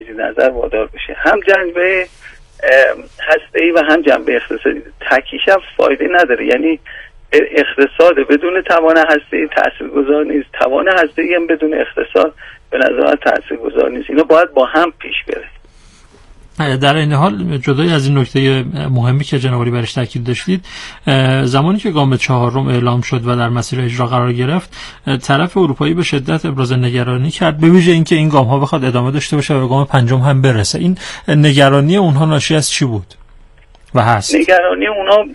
نظر وادار بشه. هم جنبه هسته‌ای و هم جنبه اقتصادی. تکیش هم فایده نداره. یعنی اقتصاد بدون توان هسته‌ای تاثیرگذار نیست، توان هسته‌ای هم بدون اقتصاد به نظر من تاثیرگذار نیست. اینا باید با هم پیش بره. در این حال جدای از این نکته مهمی که جناب عالی برش تاکید داشتید، زمانی که گام چهارم اعلام شد و در مسیر اجرا قرار گرفت، طرف اروپایی به شدت ابراز نگرانی کرد، به ویژه اینکه این گام ها بخواد ادامه داشته باشه و به گام پنجم هم برسه. این نگرانی اونها ناشی از چی بود و هست؟ نگرانی اونها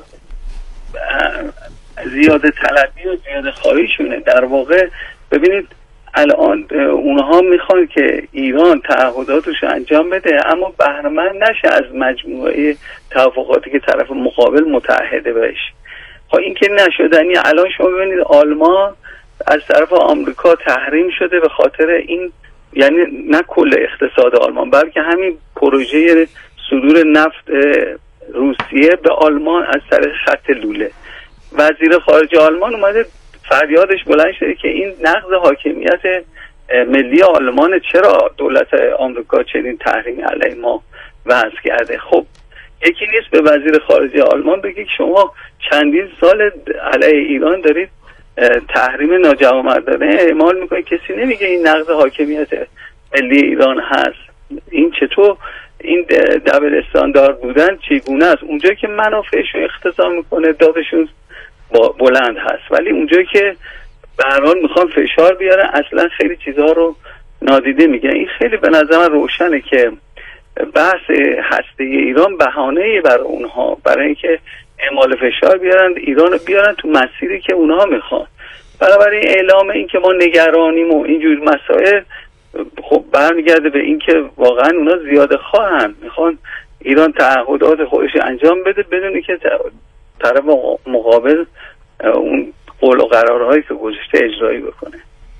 زیاده طلبی و زیاده خواهیشونه. در واقع ببینید الان اونها میخوان که ایران تعهداتش انجام بده اما بهره‌مند نشه از مجموعه توافقاتی که طرف مقابل متعهده بهش. خب این که نشدنی. الان شما ببینید آلمان از طرف آمریکا تحریم شده به خاطر این، یعنی نه کل اقتصاد آلمان بلکه همین پروژه صدور نفت روسیه به آلمان از طریق خط لوله. وزیر خارجه آلمان اومده فریادش بلند شده که این نقض حاکمیت ملی آلمان، چرا دولت آمریکا چنین تحریم علیه ما وضع کرده. خب یکی نیست به وزیر خارجه آلمان بگی که شما چندین سال علیه ایران دارید تحریم ناجوانمردانه اعمال میکنید، کسی نمیگه این نقض حاکمیت ملی ایران هست. این چطور این دبل استاندارد بودن چگونه است؟ اونجایی که منافعشون اقتضا میکنه دادشون بلند هست، ولی اونجایی که به هر حال میخوان فشار بیارن اصلا خیلی چیزها رو نادیده میگن. این خیلی به نظر من روشنه که بحث هسته ایران بهانه‌ای برای اونها، برای اینکه اعمال فشار بیارن ایران رو بیارن تو مسیری که اونها میخوان. بنابراین اعلام این که ما نگرانیم و اینجور مسائل خب برمیگرده به این که واقعا اونا زیاده خواهن، میخوان ایران تعهدات خودش انجام بده بدون که طرف مقابل اون قول و قرارهایی که گذاشته اجرایی بکنه.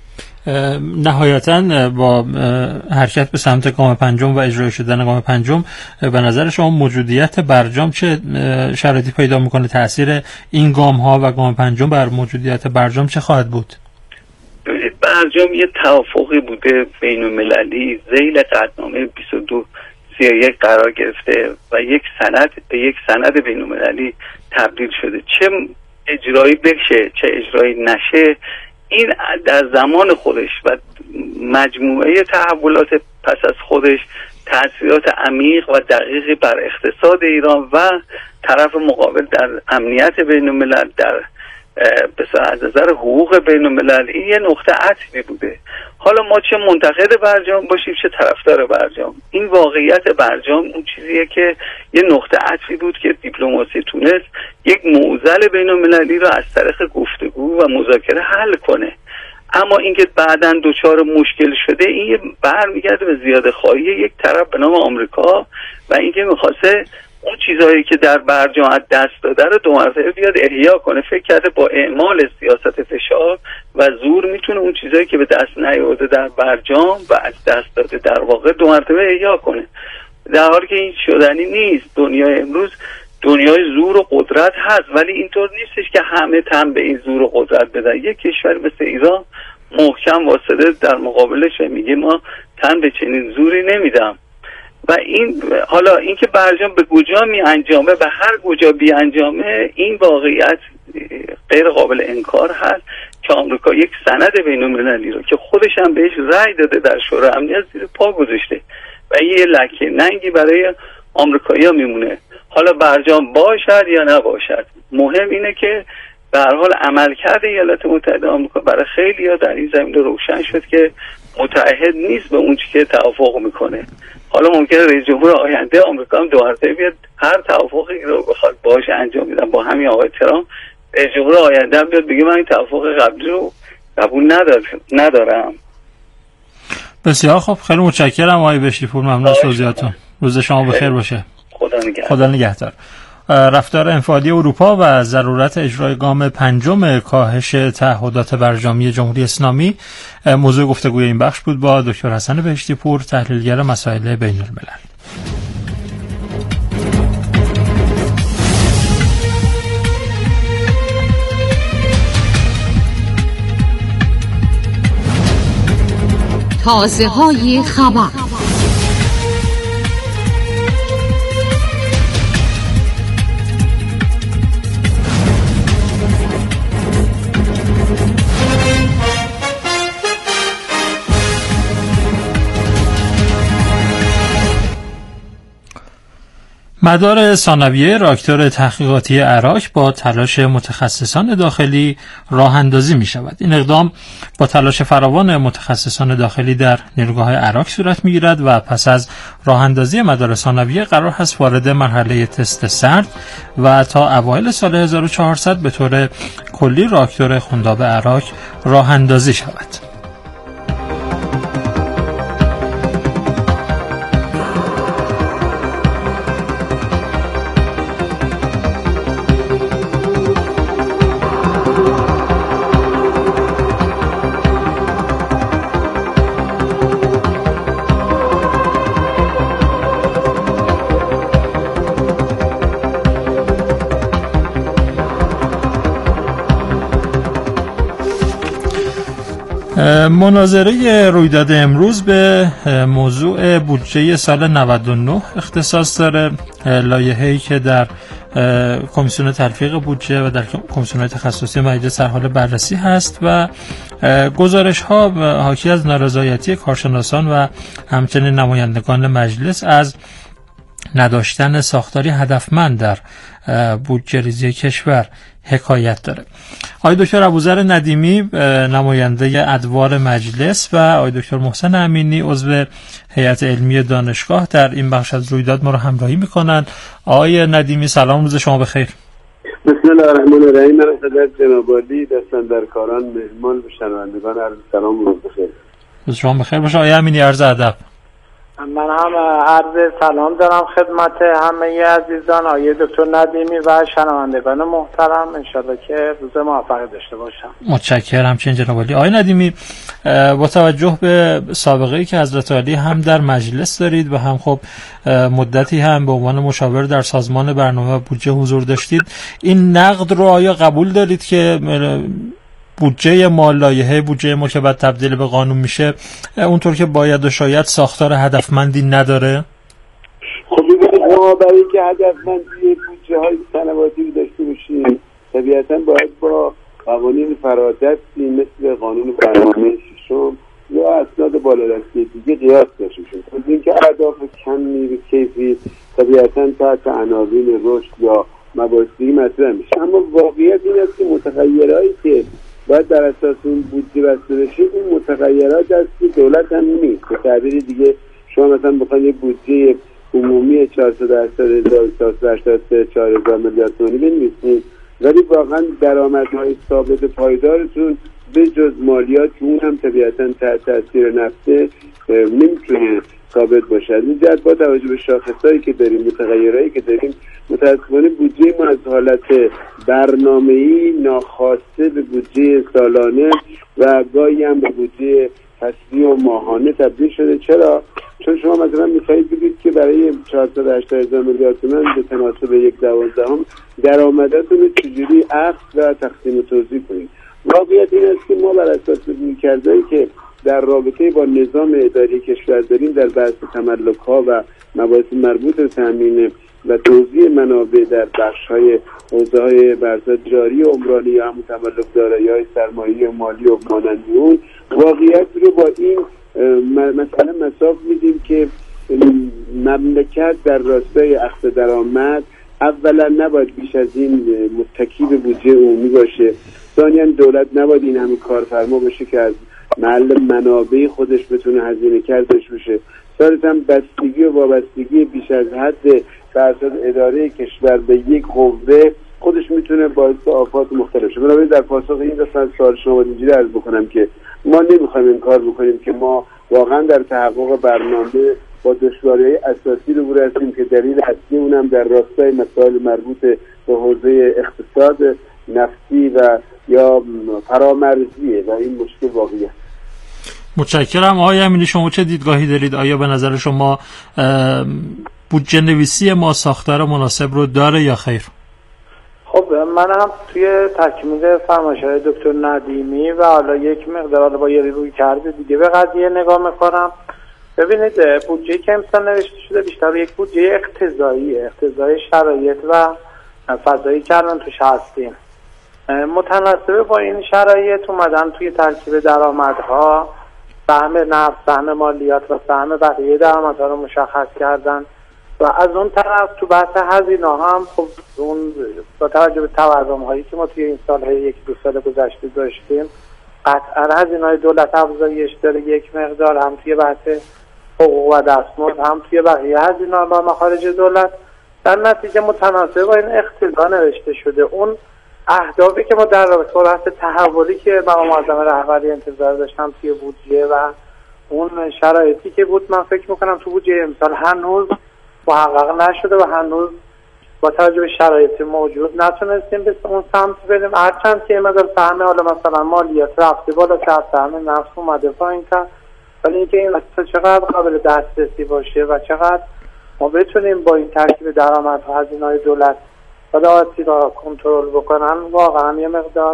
نهایتاً با حرکت به سمت گام پنجم و اجرای شدن گام پنجم، به نظر شما موجودیت برجام چه شرایطی پیدا میکنه؟ تأثیر این گام ها و گام پنجم بر موجودیت برجام چه خواهد بود؟ برجام یه توافقی بوده بین المللی ذیل قطعنامه 2231 قرار گرفته و یک سند بین المللی تبدیل شده. چه اجرایی بشه چه اجرایی نشه، این در زمان خودش و مجموعه تحولات پس از خودش تأثیرات عمیق و دقیقی بر اقتصاد ایران و طرف مقابل در امنیت بین الملل، در از نظر حقوق بین الملل، این یه نقطه عطفی بوده. حالا ما چه منتقد برجام باشیم چه طرفدار برجام، این واقعیت برجام اون چیزیه که یه نقطه عطفی بود که دیپلماسی تونست یک معضل بین المللی رو از طریق گفتگو و مذاکره حل کنه. اما اینکه بعداً دچار مشکل شده، این برمیگرده به زیاده خواهی یک طرف به نام آمریکا و اینکه می‌خواسته اون چیزهایی که در برجام از دست داده رو دو مرتبه بیاد احیا کنه. فکر کرده با اعمال سیاست فشار و زور میتونه اون چیزهایی که به دست نیاورده در برجام و از دست داده در واقع دو مرتبه احیا کنه، در حالی که این شدنی نیست. دنیای امروز دنیای زور و قدرت هست، ولی اینطور نیستش که همه تن به این زور و قدرت بدن. یک کشور مثل ایران محکم واسطه در مقابلش میگه ما تن به چنین زوری نمیدم. و این حالا اینکه برجام به کجا می انجامه و هر کجا بی انجامه، این واقعیت غیر قابل انکار هست که آمریکا یک سند بین المللی رو که خودش هم بهش رأی داده در شورای امنیت زیر پا گذاشته و یه لکه ننگی برای آمریکایی‌ها میمونه. حالا برجام باشد یا نباشد، مهم اینه که به هر حال عملکرد ایالات متحده آمریکا برای خیلی‌ها در این زمینه روشن شد که متعهد نیست به اون چیزی که توافق میکنه. حالا ممکنه رئیس جمهور آینده آمریکا هم دو مرتبه بیاد هر توافقی رو بخواد باهاش انجام بدن با همین آقای ترامپ، رئیس جمهور آینده هم بیاد بگه من این توافق قبلی رو قبول ندارم. بسیار خب، خیلی متشکرم آقای بشری‌پور، ممنون از توضیحاتتون. روز شما بخیر باشه. خدا نگهدار. رفتار انفعالی اروپا و ضرورت اجرای گام پنجم کاهش تعهدات برجامی جمهوری اسلامی موضوع گفتگوی این بخش بود با دکتر حسن بهشتی-پور، تحلیلگر مسائل بین الملل. تازه‌های خبر. مدار ثانویه راکتور تحقیقاتی اراک با تلاش متخصصان داخلی راه اندازی می شود. این اقدام با تلاش فراوان متخصصان داخلی در نیروگاه اراک صورت می گیرد و پس از راه اندازی مدار ثانویه قرار است وارد مرحله تست سرد و تا اوایل سال 1400 به طور کلی راکتور خنداب اراک راه اندازی شود. مناظره رویداد امروز به موضوع بودجه سال 99 اختصاص داره. لایحه‌ای که در کمیسیون تلفیق بودجه و در کمیسیون تخصصی مجلس در حال بررسی هست و گزارش‌ها حاکی از نارضایتی کارشناسان و همچنین نمایندگان مجلس از نداشتن ساختاری هدفمند در بودجه ریزی کشور حکایت داره. آقای دکتر ابوذر ندیمی نماینده ادوار مجلس و آقای دکتر محسن امینی عضو هیئت علمی دانشگاه در این بخش از رویداد ما رو همراهی میکنن. آقای ندیمی سلام، روز شما بخیر. بسم الله الرحمن الرحیم. من خدمت جناب عالی دستاندرکاران مهمان و شنوندگان عرض سلام و روز بخیر. روز شما بخیر باشه. آقای امینی عرض ادب. من هم عرض سلام دارم خدمت همه عزیزان، آقای دکتر ندیمی و شنوندگان محترم. انشالله که روز موفقی داشته باشم. متشکرم. همچنین جناب عالی. آقای ندیمی، با توجه به سابقه‌ای که حضرت عالی هم در مجلس دارید و هم خب مدتی هم به عنوان مشاور در سازمان برنامه و بودجه حضور داشتید، این نقد رو آیا قبول دارید که بودجه ما، لایحه بودجه ما که بعد تبدیل به قانون میشه اونطور که باید و شاید ساختار هدفمندی نداره؟ خب ببینید، ما برای اینکه هدفمندی بودجه های سنواتی رو داشته باشیم طبیعتا باید با قوانین فرادستی مثل قانون برنامه ششم یا اسناد بالادستی دیگه قیاس داشته باشیم. از اینکه اهداف کمی به کیفی طبیعتا تحت عناوین رشد یا مباحث دیگه مطرح میشه، اما واقعیت این است که متغیرهایی که باید در اساس اون بودجه بسته بشه این متغیرات دست دولت هم نیست. به تعبیر دیگه شما مثلا بخواید یه بودجه عمومی 480,4 میلیارد تومانی بنویسید ولی واقعا درآمدهای ثابت پایدارتون به جز مالیات که اون هم طبیعتا تحت تاثیر نفته نمیتونه ثابت باشه. از این جهت با توجه به شاخصایی که داریم، متغیرایی که داریم، متاسفانه بودجه ما از حالت برنامه‌ای ناخواسته به بودجه سالانه و گاهی هم به بودجه فصلی و ماهانه تبدیل شده. چرا؟ چون شما مثلا می‌خواهید بگید که برای 480,000 میلیارد تومان به تناسب 1/12 درآمداتون رو چجوری اخذ و تقسیم و توزیع کنید. واقعیت این است که ما بر اساس رویکردهایی که در رابطه با نظام اداری کشور داریم در بحث تملک‌ها و مباحث مربوط به تامین و توزیع منابع در بخش‌های حوزه‌های بحث‌های جاری و عمرانی یا هم تملک دارایی‌های سرمایه‌ای و مالی و مانند اون، واقعیت رو با این مثلا مساف میدیم که مملکت در راستای اخذ درآمد اولا نباید بیش از این متکی به بودجه عمومی باشه، ثانیاً دولت نباید این همه کارفرما باشه که از محل منابع خودش بتونه هزینه کردش بشه، ثالثاً بستگی و وابستگی بیش از حد فرصد اداره کشور به یک قوه خودش میتونه باعث آفات مختلف شه. بنابراین در پاسخ این قسمت سوال شما اینجوری عرض بکنم که ما نمیخوایم این کار بکنیم که ما واقعا در تحقق برنامه با دشواری‌های اساسی رو هستیم که دلیل اصلی اونم در راستای مسائل مربوط به حوزه اقتصاد نفتی و یا فرامرزیه و این مشکل واقعیه. متشکرم. آقای امینی، شما چه دیدگاهی دارید؟ آیا به نظر شما بودجه نویسی ما ساختار مناسب رو داره یا خیر؟ خب من هم توی تکمیل فرمایش‌های دکتر ندیمی و حالا یک مقدار با یه روی کرده دیگه به قضیه نگاه میکنم. ببینید، بودجه که امسال نوشته شده بیشتر یک بودجه اقتضای شرایط و فضایی که الان توش هستیم. متناسب با این شرایط اومدن توی ترکیب درآمدها سهم نفت، سهم مالیات و سهم بقیه درآمدها رو مشخص کردن و از اون طرف تو بحث هزینه هم خب اون با توجه به تورم هایی که ما توی این سالهای یک دو سال گذشته داشتیم قطعا هزینه‌های دولت افزایش داره یک مقدار، هم توی بحث حقوق و دستمزد هم توی بقیه هزینه‌ها و مخارج دولت. در نتیجه متناسب با این اقتضا نوشته شده. اون اهدافی که ما در رابطه با بحث تحولی که مقام معظم رهبری انتظار داشتم توی بودجه و اون شرایطی که بود، من فکر میکنم تو بودجه امسال هنوز محقق نشده و هنوز با توجه به شرایط موجود نتونستیم به اون سمت بریم. هرچند که مقدار سهم حالا مثلا مالیات رفته بالا، سهم نفت اومده پایین‌تر، ولی اینکه این چقدر قابل دسترسی باشه و چقدر ما بتونیم با این ترکیب درآمد و هزینه‌های دولت صادراتی را کنترل بکنن واقعا یه مقدار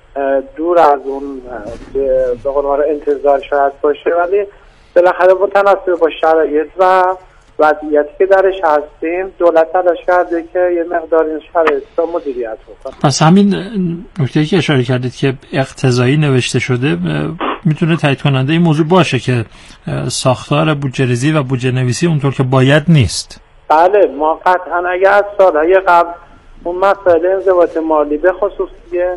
دور از اون به قول ما انتظار شاید باشه، ولی بالاخره متناسب با شرایط و وضعیتی که درش هستیم دولت تلاش کرده که یه مقدار این شرایط را مدیریت بکنه. پس همین نکته‌ای که اشاره کردید که اقتضایی نوشته شده میتونه تایید کننده این موضوع باشه که ساختار بودجه‌ریزی و بودجه نویسی اونطور که باید نیست. بله، ما قطعا اگر از سالهای قبل اون مسائل انضباط مالی به خصوص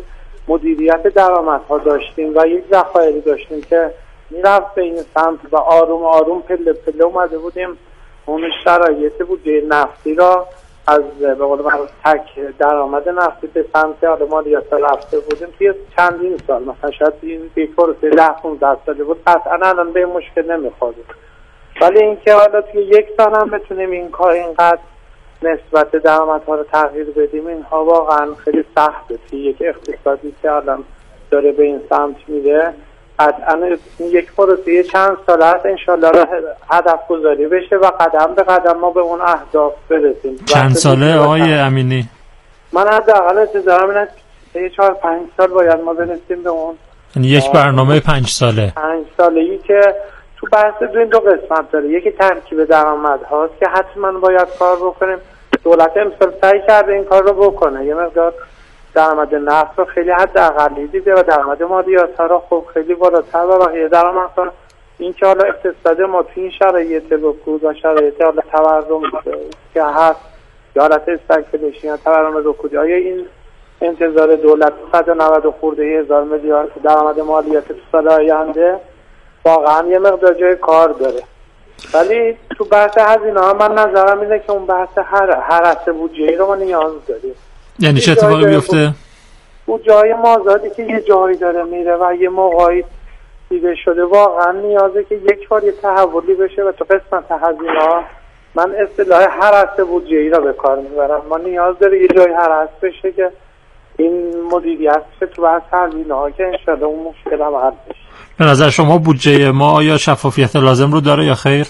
مدیریت درآمدها داشتیم و یک ذخایری داشتیم که میرفت به این سمت و آروم آروم پله پله اومده بودیم اون شرایط بودجه نفتی را از به قول معروف تک درآمد نفتی به سمت مالیات رفته بودیم توی چندین سال، مثلا شاید یک پروسه 10-15 ساله بود، قطعا الان به مشکل نمیخوریم. ولی اینکه حالا توی یک سال هم بتونیم این کار اینقدر نسبت درآمدها رو تغییر بدیم، اینها واقعا خیلی سخته توی یک اقتصادی که الان داره به این سمت میره. قطعا یک پروسه چند ساله هست انشالله هدف گذاری بشه و قدم به قدم ما به اون اهداف برسیم. چند ساله آقای امینی؟ من حداقل انتظارم اینه 4-5 سال باید ما برسیم به اون، یعنی یک برنامه 5 ساله 5 ساله‌ای که تو بحث دو قسمت داره. یکی ترکیب درآمد هاست که حتما باید کار بکنیم. دولت امسال سعی کرده این کار رو بکنه، یه مقدار درآمد نفت رو خیلی حداقلی دیده و درآمد مالیات ها رو خب خیلی بالاتر و بقیه درآمدها. این که حالا اقتصاد ما تو این شرایط رکود و شرایط حالا تورم که هست یا حالت استگفلیشن یا تورم رکودی، آیا این انتظار دولت 190 خورده هزار میلیارد درآمد مالیات تو سال آینده واقعا یه مقدار جای کار داره. ولی تو بحث هزینه ها من نظرم اینه که اون بحث هر هسته بودجه‌ای رو ما نیاز داریم. یعنی چه اتفاقی بیفته؟ بودجه‌های مازادی که یه جایی داره میره و یه موقعی دیده شده واقعا نیازه که یک بار یه تحولی بشه و تو قسمت هزینه ها من اصطلاح هر هسته بودجه‌ای را به کار میبرم. ما نیاز داره یه جایی هر هسته بشه که این مدیریت تو بحث هزینه ها که انشالله اون مشکل هم حل بشه. به نظر شما بودجه ما آیا شفافیت لازم رو داره یا خیر؟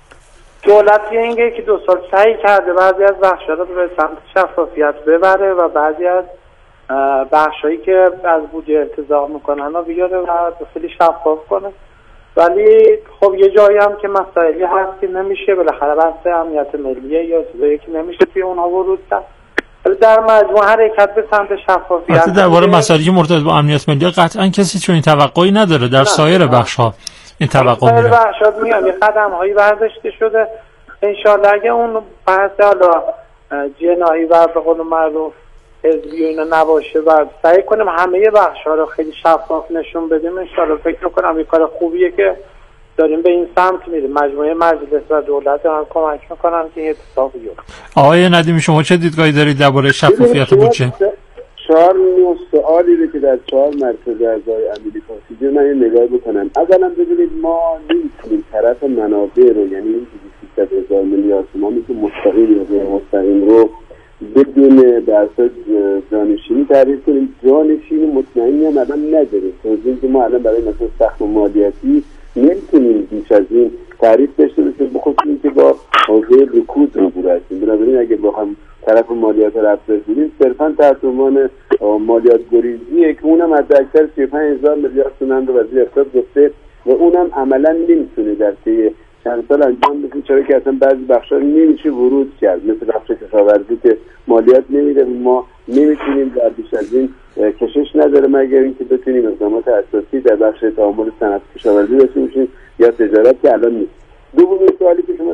دولت اینگه که 2 سال سعی کرده بعضی از بخش‌ها رو به سمت شفافیت ببره و بعضی از بخشایی که از بودجه ارتضاع میکنن رو بیاره و خیلی شفاف کنه. ولی خب یه جایی هم که مسائلی هست که نمیشه، بالاخره بحث امنیت ملیه یا چیزایی که نمیشه توی اونها ورود کرد. در مجموع حرکت به سمت شفافیت. البته درباره مسائلی که مرتبط با امنیت ملی قطعا کسی چون این توقعی نداره. در سایر بخش‌ها این توقع میره. سایر بخش‌ها میاد یه قدم‌هایی برداشته شده. ان شاءالله اگه اون بحث حالا جنایی و به قول معروف حزبی و اینا نباشه و سعی کنیم همه بخش‌ها رو خیلی شفاف نشون بدیم، ان شاءالله فکر می‌کنم این کار خوبیه که داریم به این سمت میریم. مجموعه مجلس و دولت هم کمک میکنن که این اتفاق بیفته. آقای ندیمی شما چه دیدگاهی دارید درباره شفافیت بودجه؟ 4 سوالی رو که در 4 مرتبه از آقای امیری پرسیدید من یه نگاه بکنم. اولا ببینید ما نمیتونیم طرف منابع رو، یعنی این 300,000 میلیارد تومان که مستقیم یا غیر مستقیم رو بدون بحث جانشینی تعریف کنیم. جانشینی مطمئنی هم الان نداریم. توضیحی که ما الان برای مثلا سهم مالیاتی نمیتونیم بیش از این تعریف داشته باشیم، بخصوص اینکه با حوزه رکود روبرو هستیم. بنابراین اگه با هم طرف مالیات رو افزایش بدیم صرفا تحت عنوان مالیات گریزیه که اونم حداکثر 35,000 میلیارد تومان رو وزیر اقتصاد گفته و اونم عملا نمیتونه در طی چند سال انجام بشه، چرا که اصلا بعضی بخشا نمیشه ورود کرد، مثل بخش کشاورزی که مالیات نمیده. ما نمیتونیم در بیش از این کشش نداره مگر اینکه بتونیم اقدامات اساسی در بخش تعامل صنعت کشاورزی داشته باشیم یا تجارت که الان نیست. دومین سوالی که شما داشتید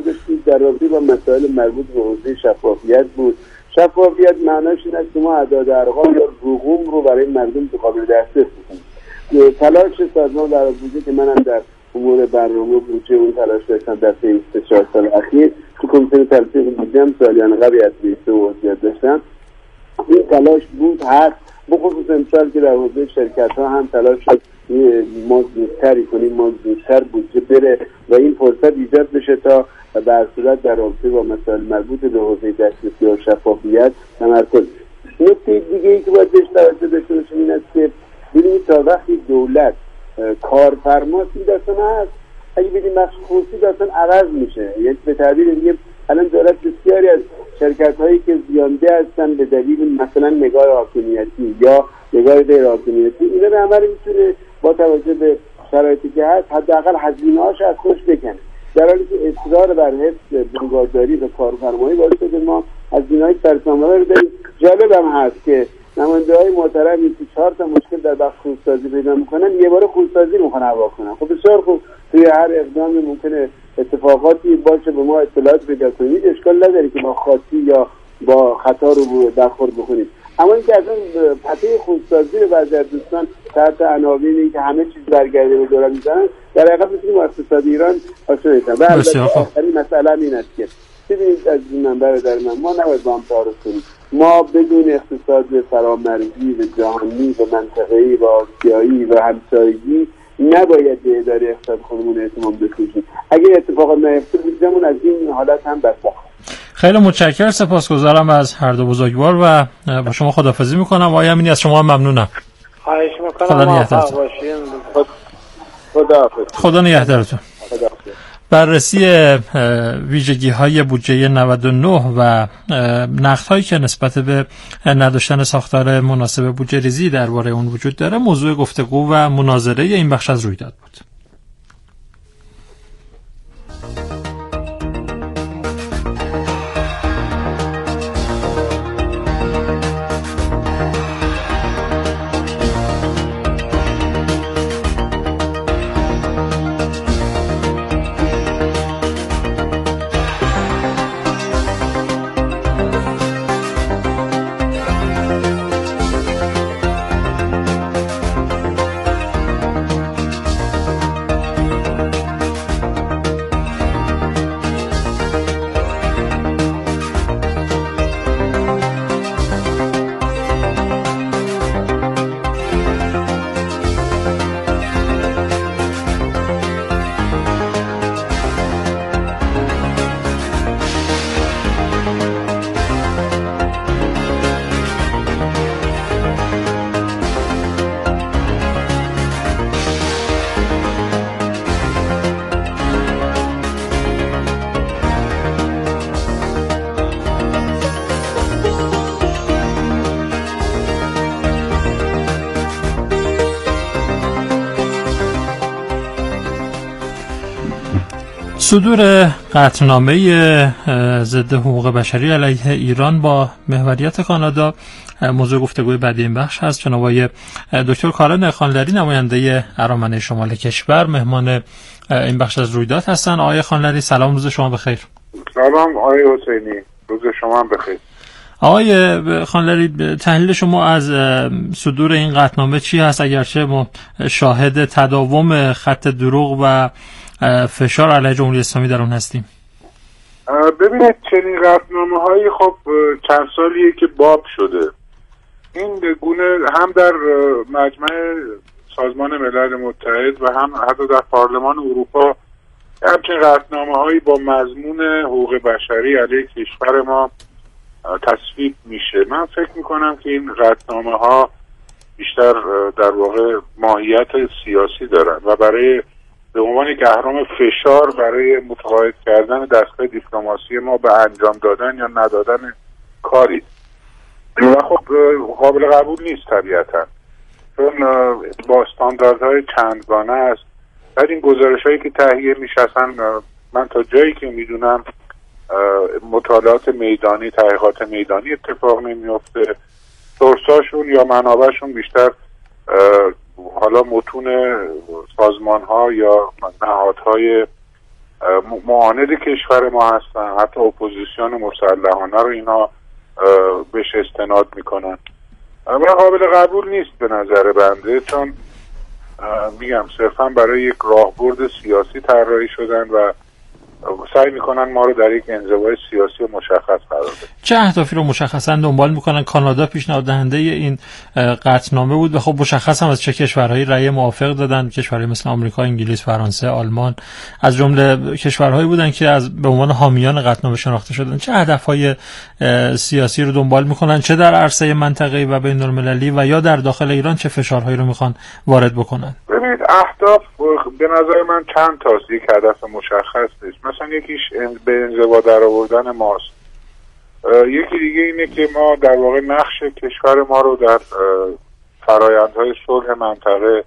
در رابطه با مسائل مربوط به حوزه شفافیت بود. شفافیت معناش این است که ما اعداد ارقام یا رقم رو برای مردم قابل دسترس کنیم. تلاش سازمان در بودجه که منم در امور برنامه بودجه اون تلاش داشتم در 3-4 سال اخیر تو کمیسیون تلفیق بودجه سالیانه قبل از 20 عضویت داشتم. این تلاش بود هست، بخصوص امسال که در حوزه شرکت ها هم تلاش شد ما زودتری کنیم، ما زودتر بودجه بره و این فرصت ایجاد بشه تا به صورت در رابطه با مسائل مربوط به حوزه دسترسی و شفافیت تمرکز. نکته دیگه ای که باید بهش توجه داشته باشیم این است که ببینید تا وقتی دولت کارفرماست این داستان هست، اگه بدیم بخش خصوصی داستان عوض میشه. یعنی به تعبیر دیگه الان دولت بسیاری از شرکت هایی که زیانده هستن به دلیل مثلا نگاه حاکمیتی یا نگاه غیر حاکمیتی، اینا به عمل میتونه با توجه به شرایطی که هست حداقل هزینه‌هاش از خودش بکنه، در حالی که اصرار بر حفظ بنگاهداری و کارفرمایی باعث شده ما هزینه‌های سرسام‌آور رو داریم. جالب هم هست که نماینده‌های محترمی که 4 تا مشکل در بخش خودسازی پیدا می‌کنن یه بار خودسازی می‌خوان هوا کنن. خب بسیار خوب، توی هر اقدام ممکنه اتفاقاتی باشه به ما اطلاعات پیدا کنید، اشکال نداره که ما خاطی یا با خطا رو برخورد بکنیم. اما اینکه از اون پته خودسازی رو بعضی از دوستان تحت عناوینی که همه چیز برگرده به دوران میزنن، در حقیقت میتونیم اقتصاد ایران آشنا بشیم. و البته آخرین مسئله این است که ببینید از من برادر ما نباید با هم تعارض کنیم. ما بدون اقتصاد فرامرزی و جهانی و منطقه‌ای و آسیایی و همسایگی نباید به اداره اقتصاد خودمون اعتماد بکنیم. اگه اتفاقا نیفته بودمون از این حالت هم بدبخت. خیلی متشکرم، سپاسگزارم از هر دو بزرگوار و با شما خداحافظی میکنم. آقای امینی از شما ممنونم. خواهش میکنم. خدا نگهدارتون. بررسی ویژگی‌های بودجه 99 و نقدهایی که نسبت به نداشتن ساختار مناسب بودجه ریزی درباره اون وجود داره موضوع گفتگو و مناظره این بخش از رویداد بود. صدور قطعنامه ضد حقوق بشری علیه ایران با محوریت کانادا موضوع گفتگوی بعدی این بخش هست. جناب آقای دکتر کارن خانلری نماینده ارامنه شمال کشور مهمان این بخش از رویداد هستن. آقای خانلری سلام، روز شما بخیر. سلام آقای حسینی، روز شما هم بخیر. آقای خانلری، تحلیل شما از صدور این قطعنامه چی هست، اگرچه ما شاهد تداوم خط دروغ و فشار علیه جمهوری اسلامی در اون هستیم؟ ببینید چنین قطعنامه هایی خب چند سالیه که باب شده. این گونه هم در مجمع سازمان ملل متحد و هم حتی در پارلمان اروپا همچنین قطعنامه هایی با مضمون حقوق بشری علیه کشور ما تصویب میشه. من فکر میکنم که این قطعنامه ها بیشتر در واقع ماهیت سیاسی دارن و برای به عنوان یک اهرم فشار برای متقاعد کردن دستگاه دیپلماسی ما به انجام دادن یا ندادن کاری و خب قابل قبول نیست طبیعتا، چون با استانداردهای چندگانه است. در این گزارش‌هایی که تهیه میشن من تا جایی که میدونم مطالعات میدانی، تحقیقات میدانی اتفاق نمیفته. سورساشون یا منابعشون بیشتر حالا متون سازمان ها یا نهادهای معاند کشور ما هستن، حتی اپوزیسیون مسلحانه رو اینا بهش استناد میکنن و قابل قبول نیست به نظر بنده، چون میگم صرفا برای یک راهبرد سیاسی طراحی شدن و سعی میکنن ما رو در یک انزوای سیاسی مشخص قرار بدن. چه اهدافی رو مشخصا دنبال میکنن؟ کانادا پیشنهاد دهنده این قطعنامه بود و خب مشخص هم از چه کشورهایی رأی موافق دادن. کشورهای مثل آمریکا، انگلیس، فرانسه، آلمان از جمله کشورهایی بودن که به عنوان حامیان قطعنامه شناخته شدن. چه هدفهای سیاسی رو دنبال میکنن، چه در عرصه منطقه‌ای و بین‌المللی و یا در داخل ایران چه فشارهایی رو میخوان وارد بکنن؟ ببینید اهداف به نظر من چند تاست، یک هدف مشخص نیست. مثلا یکیش به انزوا در آوردن ماست، یکی دیگه اینه که ما در واقع نقش کشور ما رو در فرایندهای صلح منطقه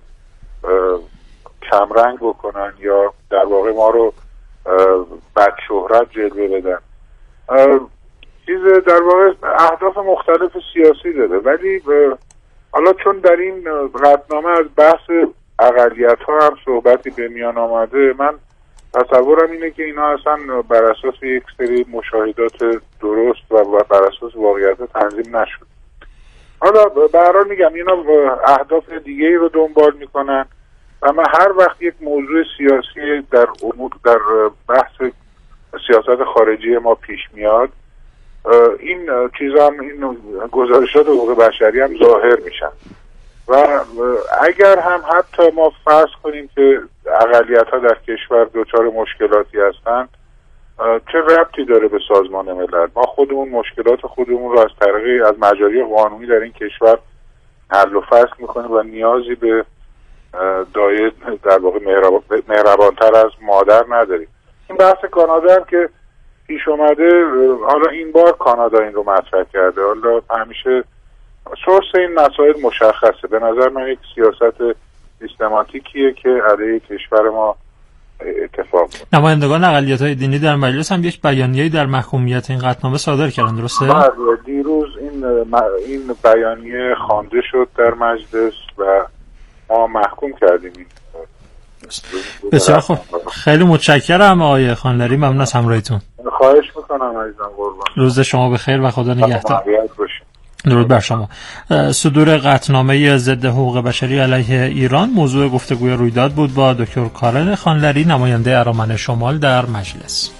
کمرنگ بکنن یا در واقع ما رو بد شهرت جلوه بدن. چیز در واقع اهداف مختلف سیاسی داره، ولی حالا چون در این قطعنامه از بحث اقلیت‌ها هم صحبتی به میان آمده، من تصورم اینه که اینا اصلا بر اساس یک سری مشاهدات درست و بر اساس واقعیت تنظیم نشد. حالا به هر حال میگم اینا اهداف دیگه‌ای رو دنبال میکنن و من هر وقت یک موضوع سیاسی در بحث سیاست خارجی ما پیش میاد، این چیزا هم، این گزارشات حقوق بشری هم ظاهر میشن و اگر هم حتی ما فرض کنیم که اقلیت‌ها در کشور دچار مشکلاتی هستند، چه ربطی داره به سازمان ملل؟ ما خودمون مشکلات خودمون رو از طریق از مجاری قانونی در این کشور حل و فصل میکنیم و نیازی به دایه در واقع مهربانتر از مادر نداریم. این بحث کانادا هم که پیش اومده، حالا این بار کانادا این رو مطرح کرده، حالا همیشه سورس این مسائل مشخصه. به نظر من یک سیاست سیستماتیکیه که علیه کشور ما اتفاق میفته. نمایندگان اقلیت‌های دینی در مجلس هم یک بیانیه‌ای در محکومیت این قطعنامه صادر کردن، درسته؟ بله، دیروز این بیانیه خوانده شد در مجلس و ما محکوم کردیم این. بسیار خوب، خیلی متشکرم آقای خانلری، ممنون از همراهیتون. خواهش میکنم عزیزم، قربان. روز شما بخیر و خدا نگهدار. درود بر شما. صدور قطعنامه ضد حقوق بشری علیه ایران موضوع گفتگوی رویداد بود با دکتر کارل خانلری، نماینده ارامن شمال در مجلس.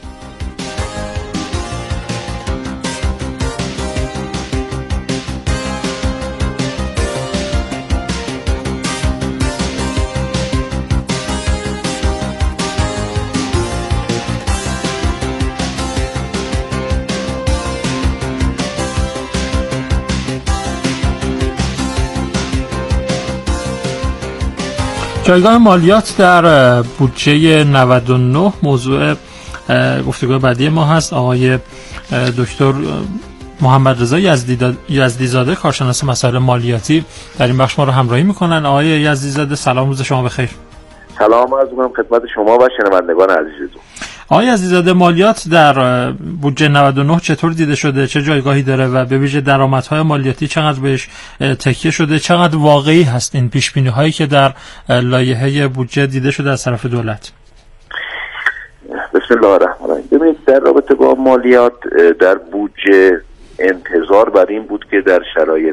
جایگاه مالیات در بودجه 99 موضوع گفتگوی بعدی ما هست. آقای دکتر محمد رضا یزدیزاده، کارشناس مسائل مالیاتی، در این بخش ما رو همراهی میکنن. آقای یزدیزاده سلام، روز شما بخیر. سلام عرض می‌کنم خدمت شما و شنوندگان عزیزتون. آقای عزیزاده، مالیات در بودجه 99 چطور دیده شده؟ چه جایگاهی داره و به ویژه درآمدهای مالیاتی چقدر بهش تکیه شده؟ چقدر واقعی هست این پیش‌بینی‌هایی که در لایحه بودجه دیده شده از طرف دولت؟ بسم الله الرحمن الرحیم. ببینید، در رابطه با مالیات در بودجه انتظار بر این بود که در شرایط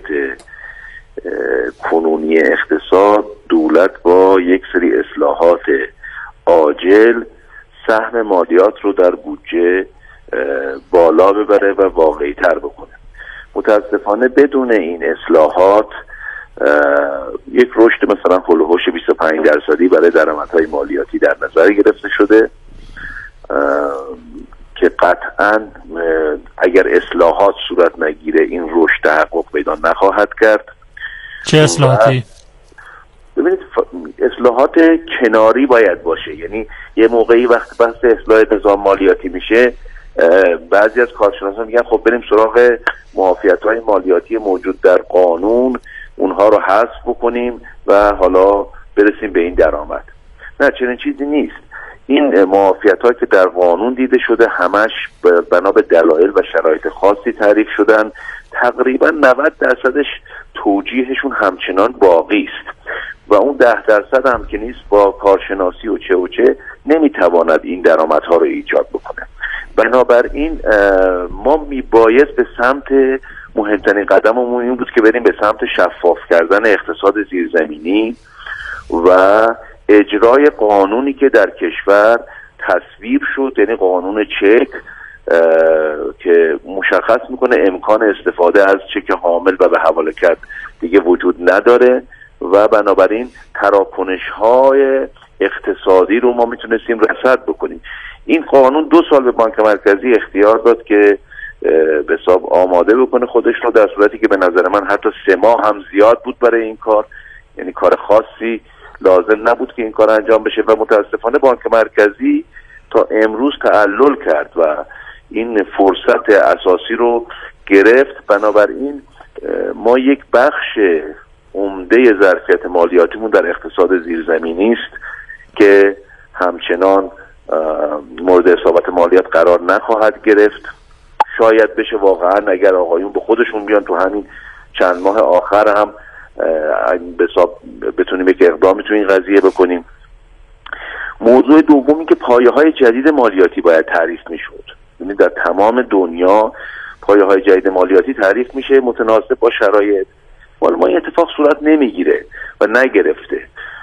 کنونی اقتصاد دولت با یک سری اصلاحات عاجل سهم مالیات رو در بودجه بالا ببره و واقعی تر بکنه. متاسفانه بدون این اصلاحات یک رشد مثلا هولوحش 25% برای درآمدهای مالیاتی در نظر گرفته شده که قطعاً اگر اصلاحات صورت نگیره این رشد تحقق پیدا نخواهد کرد. چه اصلاحاتی؟ ببینید، اصلاحات کناری باید باشه. یعنی یه موقعی وقت بحث اصلاح نظام مالیاتی میشه، بعضی از کارشناسان میگن خب بریم سراغ معافیت‌های مالیاتی موجود در قانون، اونها رو حذف بکنیم و حالا برسیم به این درآمد. نه، چنین چیزی نیست. این معافیت‌ها که در قانون دیده شده همش بنا به دلایل و شرایط خاصی تعریف شدن. تقریبا 90% توجیهشون همچنان باقی است و اون 10% هم که نیست با کارشناسی و چه نمیتواند این درآمدها رو ایجاد بکنه. بنابراین ما میباید به سمت مهمترین قدممون این بود که بریم به سمت شفاف کردن اقتصاد زیرزمینی و اجرای قانونی که در کشور تصویب شد، یعنی قانون چک که مشخص میکنه امکان استفاده از چک حامل و به حواله کرد دیگه وجود نداره و بنابراین تراکنش‌های اقتصادی رو ما میتونستیم رصد بکنیم. این قانون 2 سال به بانک مرکزی اختیار داد که به حساب آماده بکنه خودش رو، در صورتی که به نظر من حتی 3 ماه هم زیاد بود برای این کار، یعنی کار خاصی لازم نبود که این کار انجام بشه و متاسفانه بانک مرکزی تا امروز تعلل کرد و این فرصت اساسی رو گرفت. بنابراین ما یک بخش عمده ظرفیت مالیاتیمون در اقتصاد زیرزمینی است که همچنان مورد اصابت مالیات قرار نخواهد گرفت. شاید بشه واقعا اگر آقایون به خودشون بیان تو همین چند ماه آخر هم بتونیم یک اقدامی تو این قضیه بکنیم. موضوع دومی که پایه‌های جدید مالیاتی باید تعریف میشد، یعنی در تمام دنیا پایه‌های جدید مالیاتی تعریف میشه متناسب با شرایط. ما این اتفاق صورت نمیگیره و نگرفته.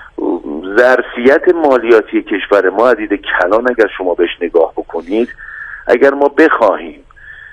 ظرفیت مالیاتی کشور ما عدید کلان اگر شما بهش نگاه بکنید، اگر ما بخواهیم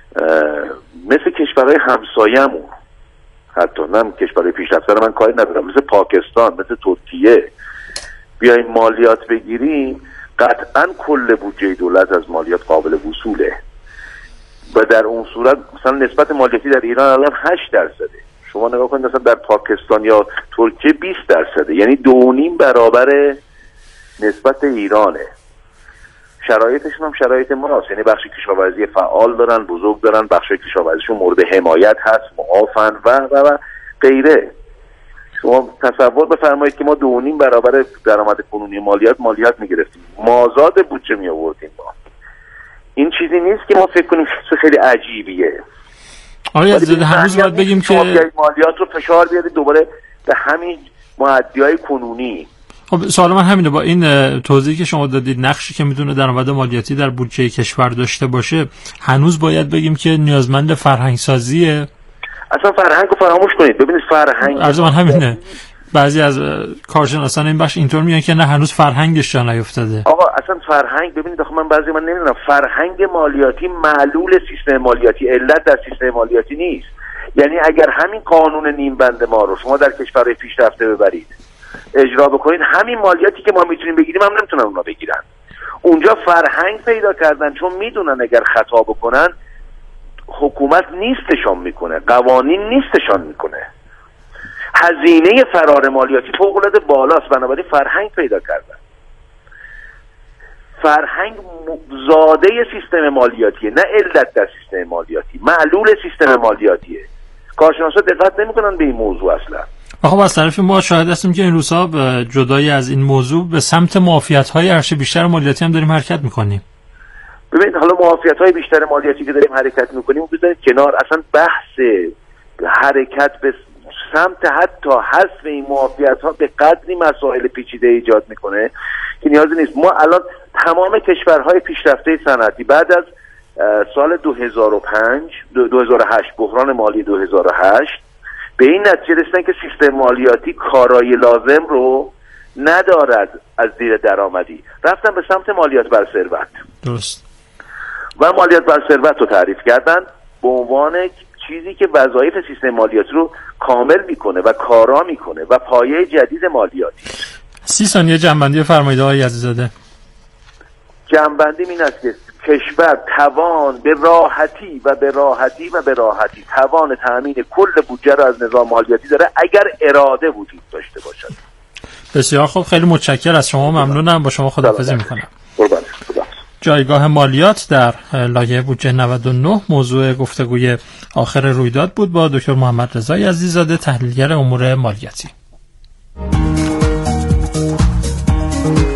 مثل کشورهای همسایه‌مون، حتی نه کشورهای پیشرفته من کاری ندارم، مثل پاکستان، مثل ترکیه بیایم مالیات بگیریم، قطعا کل بودجه دولت از مالیات قابل وصوله و در اون صورت مثلا نسبت مالیاتی در ایران الان 8%. شما نگاه کنید مثلا در پاکستان یا ترکیه 20%، یعنی 2.5 برابر نسبت ایرانه. شرایطشون هم شرایط ماست، یعنی بخش کشاورزی فعال دارن، بزرگ دارن، بخش کشاورزیشون مورد حمایت هست، معافن و غیره. شما تصور بفرمایید که ما 2.5 برابر درآمد کنونی مالیات میگرفتیم، مازاد بودجه می آوردیم. ما این چیزی نیست که ما فکر کنیم خیلی عجیبیه. آره هنوز باید بگیم که مالیات رو فشار بیارید دوباره به همین معدیای کنونی. خب سوال من همینه، با این توضیحی که شما دادید، نقشی که میتونه درآمد مالیاتی در بودجه کشور داشته باشه، هنوز باید بگیم که نیازمند فرهنگ سازیه. اصلا فرهنگ رو فراموش کنید. ببینید فرهنگ عرض من همینه، بعضی از کارشناسان این بخش اینطور میگن که نه هنوز فرهنگش جا نیفتاده. آقا اصلا فرهنگ، ببینید آخه من نمیدونم، فرهنگ مالیاتی معلول سیستم مالیاتی، علت در سیستم مالیاتی نیست. یعنی اگر همین قانون نیم بند ما رو شما در کشورهای پیشرفته ببرید اجرا بکنید، همین مالیاتی که ما میتونیم بگیریم هم نمیتونن اونا بگیرن. اونجا فرهنگ پیدا کردن، چون میدونن اگر خطا بکنن حکومت نیستشان میکنه، قوانین نیستشان میکنه، هزینه فرار مالیاتی فوق‌العاده بالاست، بنابراین فرهنگ پیدا کردن. فرهنگ زاده سیستم مالیاتیه، نه علت در سیستم مالیاتی، معلول سیستم مالیاتیه. کارشناسا دقت نمیکنن به این موضوع اصلا. خب از طرف ما شاهد هستیم که این روزها جدای از این موضوع به سمت معافیت‌های هرچه بیشتر مالیاتی هم داریم حرکت میکنیم. ببینید حالا معافیت‌های بیشتر مالیاتی که داریم حرکت میکنیم بذارید کنار، اصلا بحث حرکت به سمت حتی حذف این معافیت‌ها به قدری مسائل پیچیده ایجاد میکنه که نیازی نیست. ما الان تمام کشورهای پیشرفته صنعتی بعد از سال 2008 بحران مالی 2008 به این نتیجه رسیدن که سیستم مالیاتی کارایی لازم رو ندارد از زیر درآمدی، رفتن به سمت مالیات بر ثروت. درست. و مالیات بر ثروت رو تعریف کردن به عنوان چیزی که وظایف سیستم مالیاتی رو کامل میکنه و کارا میکنه و پایه جدید مالیاتی. 30 ثانیه جنبندی فرمایید آقای عزیزاده. جنبندی این است که کشور توان به راحتی توان تامین کل بودجه را از نظام مالیاتی داره اگر اراده وجود داشته باشد. بسیار خوب، خیلی متشکرم از شما، ممنونم. با شما خداحافظی میکنم. جایگاه مالیات در لایحه بودجه 99 موضوع گفتگوی آخر رویداد بود با دکتر محمد رضا عزیزاده، تحلیلگر امور مالیاتی.